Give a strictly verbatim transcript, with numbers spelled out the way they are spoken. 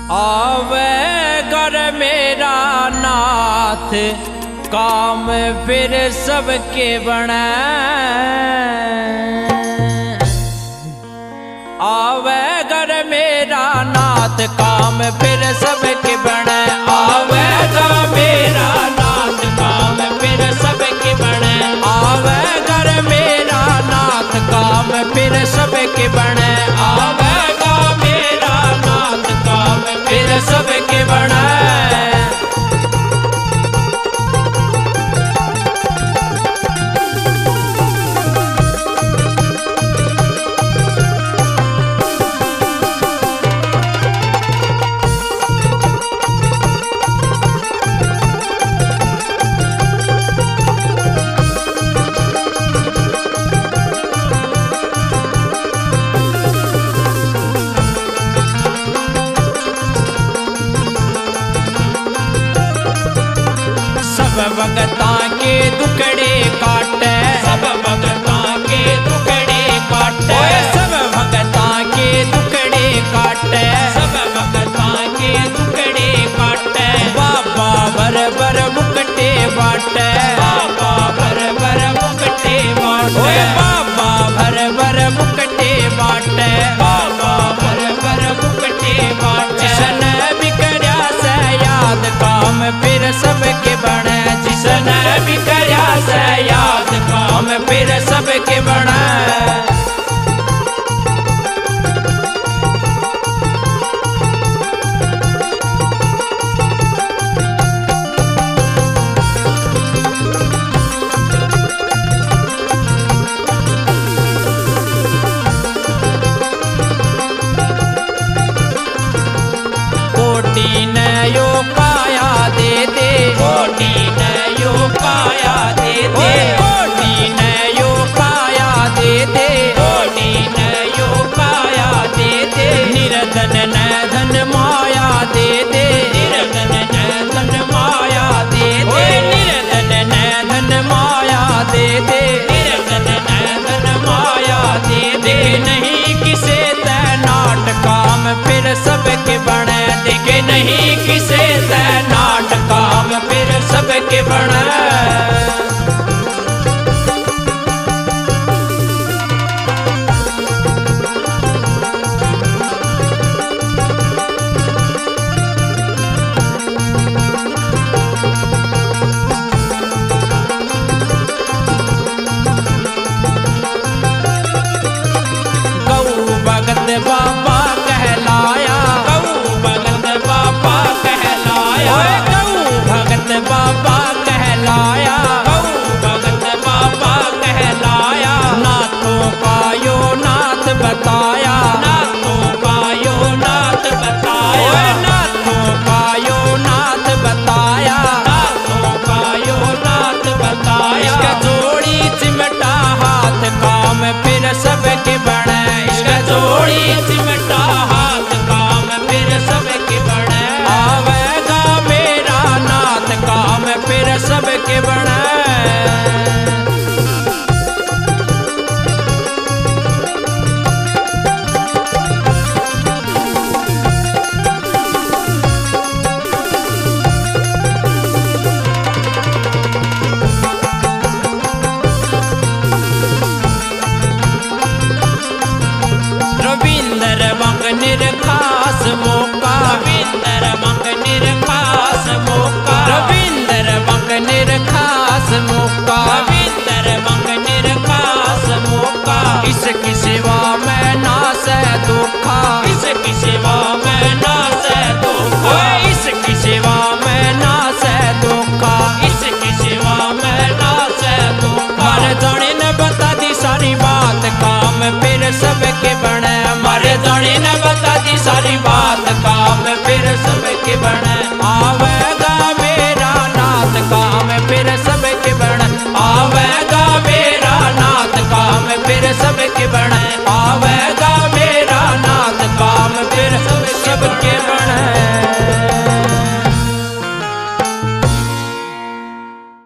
आवे घर मेरा नाथ काम फिर सबके बने। आवे घर मेरा नाथ काम फिर सबके बने। आवे घर मेरा नाथ काम फिर सबके बने। आवे घर मेरा नाथ काम फिर सबके बने। आवे घर मेरा नाथ काम फिर सबके बने। सब भगता के दुखड़े काटे। सब भगता के दुखड़े काटे। सब भगता के दुखड़े काटे। सब भगता के दुखड़े काटे। बाबा भर भर मुकटे बाटे। बाबा भर भर मुकटे बाटे। बाबा भर भर मुकटे बाटे। बाबा भर भर मुकटे बाटे। जिसने भी करया से याद काम फिर सबके बने। जिसने भी करया से याद काम फिर सबके बने। कोटि ने यो काया दे दे। कोटि ने यो काया दे दे। कोटि ने यो काया दे दे। कोटि ने यो काया दे दे। निरधन ने धन माया दे दे। निरधन ने धन माया दे दे। निरधन ने धन माया दे दे। निरधन ने धन माया दे दे। नहीं किसे ते नाट काम फिर सबके बने। देखे नहीं किसे ते नाट काम फिर सबके बने। गौ भगत बा